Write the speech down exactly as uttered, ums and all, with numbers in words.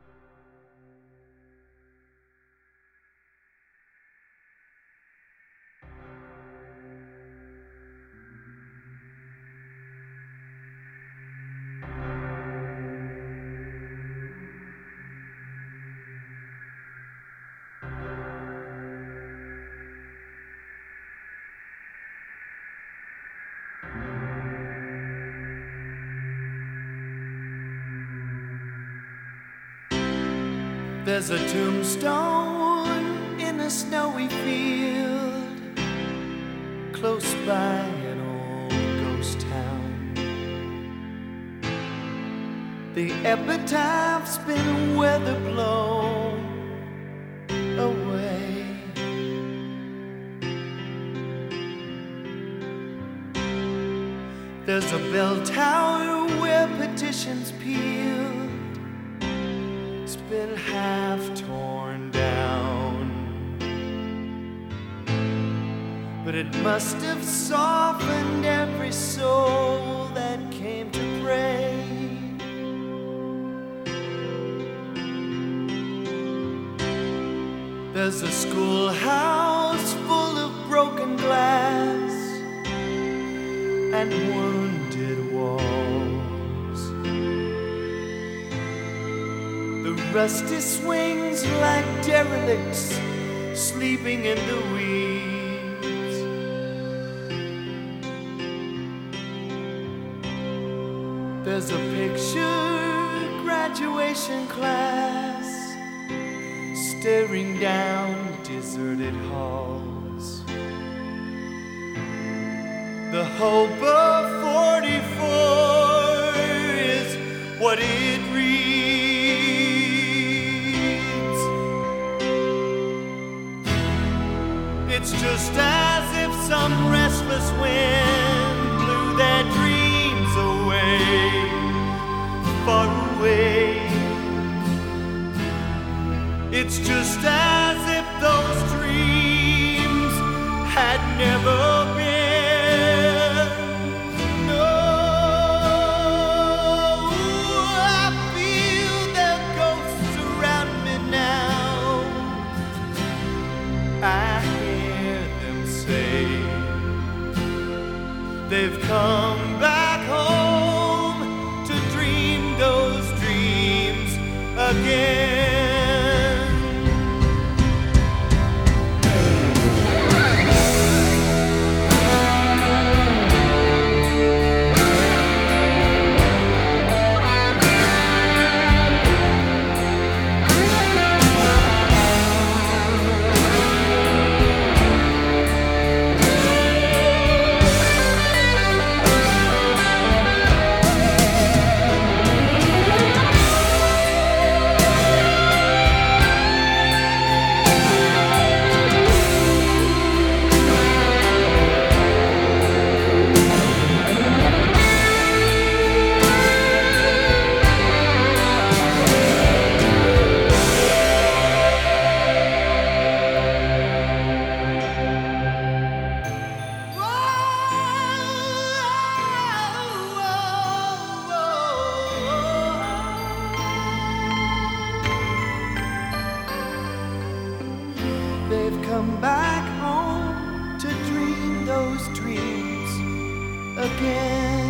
There's a tombstone in a snowy field close by an old ghost town. The epitaph's been weather blown away. There's a bell tower where petitions pealed. It's been half torn down, but it must have softened every soul that came to pray. There's a schoolhouse full of broken glass and wounded walls. The rusty swings like derelicts sleeping in the weeds. There's a picture graduation class staring down deserted halls. The hope of forty-four is what it reads. It's just as if some restless wind blew their dreams away, far away. It's just as if those dreams had never been. No, I feel their ghosts around me now. I hear them say they've come back home to dream those dreams again. They've come back home to dream those dreams again.